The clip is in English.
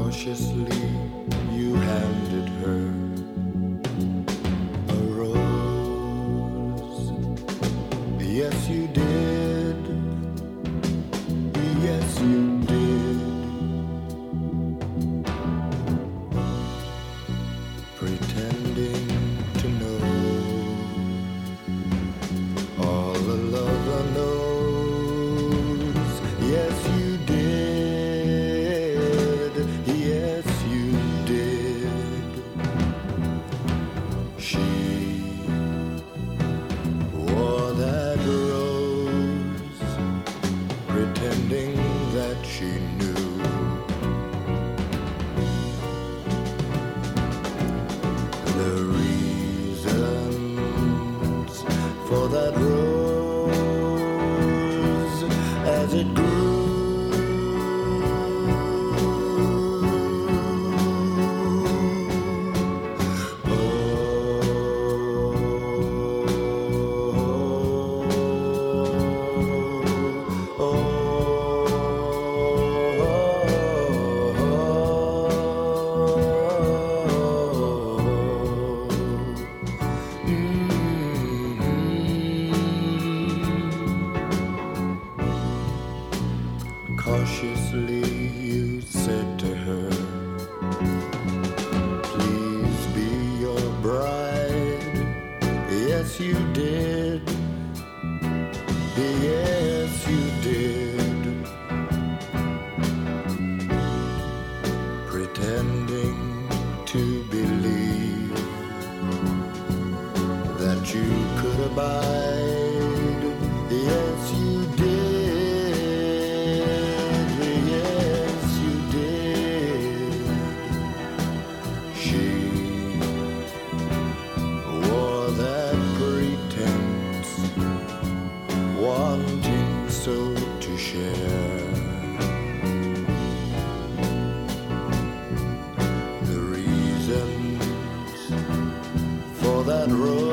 Cautiously you handed her a rose. Yes, you did. Yes, you did. Pretending to know all the lover knows. Yes, you did. Yes, you did. She wore that rose, pretending that she knew. The reasons for that rose as it grew. Cautiously you said to her, please be your bride. Yes, you did. Yes, you did. Pretending to believe that you could abide. Yes, you did. Wanting so to share the reasons for that road.